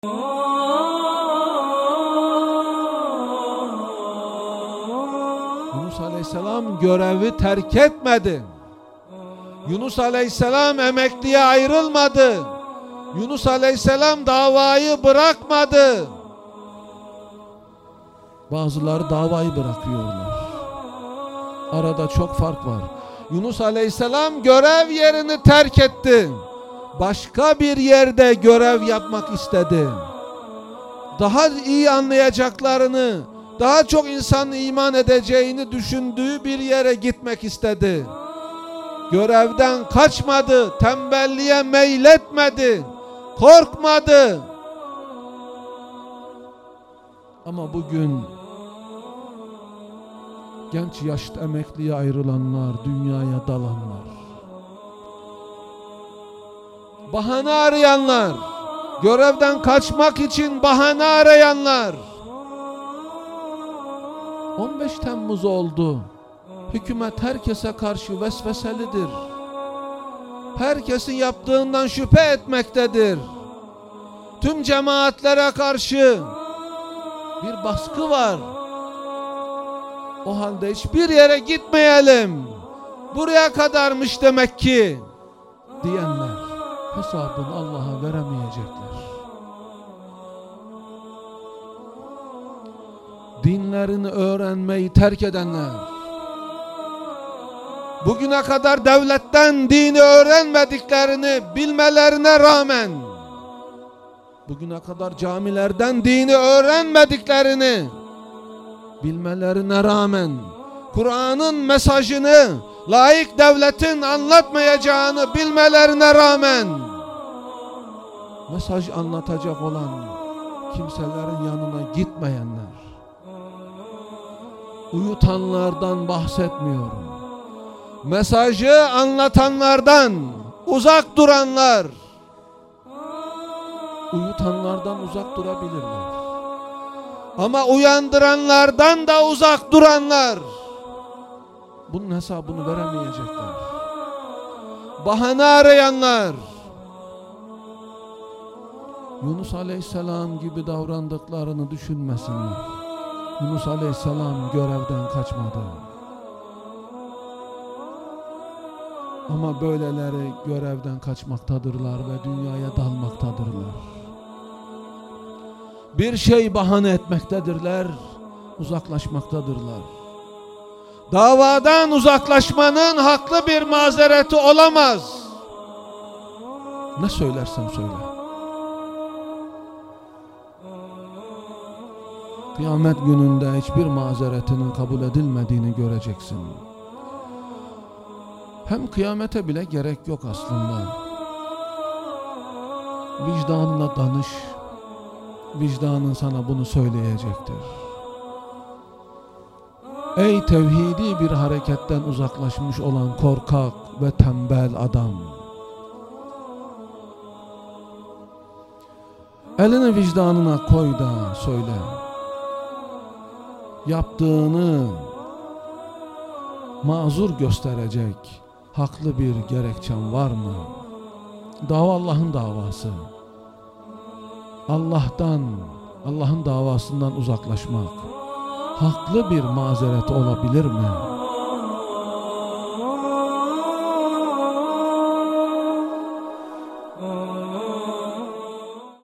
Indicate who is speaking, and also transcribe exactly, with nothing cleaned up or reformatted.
Speaker 1: Yunus Aleyhisselam görevi terk etmedi. Yunus Aleyhisselam emekliye ayrılmadı. Yunus Aleyhisselam davayı bırakmadı. Bazıları davayı bırakıyorlar. Arada çok fark var. Yunus Aleyhisselam görev yerini terk etti. Başka bir yerde görev yapmak istedi. Daha iyi anlayacaklarını, daha çok insanın iman edeceğini düşündüğü bir yere gitmek istedi. Görevden kaçmadı, tembelliğe meyletmedi, korkmadı. Ama bugün genç yaşta emekliye ayrılanlar, dünyaya dalanlar, bahane arayanlar, görevden kaçmak için bahane arayanlar. on beş Temmuz oldu. Hükümet herkese karşı vesveselidir. Herkesin yaptığından şüphe etmektedir. Tüm cemaatlere karşı bir baskı var. O halde hiçbir yere gitmeyelim, buraya kadarmış demek ki diyenler hesabını Allah'a veremeyecekler. Dinlerini öğrenmeyi terk edenler, bugüne kadar devletten dini öğrenmediklerini bilmelerine rağmen, bugüne kadar camilerden dini öğrenmediklerini bilmelerine rağmen, Kur'an'ın mesajını laik devletin anlatmayacağını bilmelerine rağmen, mesaj anlatacak olan kimselerin yanına gitmeyenler, uyutanlardan bahsetmiyorum. Mesajı anlatanlardan uzak duranlar, uyutanlardan uzak durabilirler. Ama uyandıranlardan da uzak duranlar bunun hesabını veremeyecekler. Bahane arayanlar, Yunus Aleyhisselam gibi davrandıklarını düşünmesinler. Yunus Aleyhisselam görevden kaçmadı. Ama böyleleri görevden kaçmaktadırlar ve dünyaya dalmaktadırlar. Bir şey bahane etmektedirler, uzaklaşmaktadırlar. Davadan uzaklaşmanın haklı bir mazereti olamaz. Ne söylersen söyle. Kıyamet gününde hiçbir mazeretinin kabul edilmediğini göreceksin. Hem kıyamete bile gerek yok aslında. Vicdanına danış. Vicdanın sana bunu söyleyecektir. Ey tevhidi bir hareketten uzaklaşmış olan korkak ve tembel adam. Elini vicdanına koy da söyle. Yaptığını mazur gösterecek haklı bir gerekçen var mı? Dava Allah'ın davası. Allah'tan, Allah'ın davasından uzaklaşmak haklı bir mazeret olabilir mi?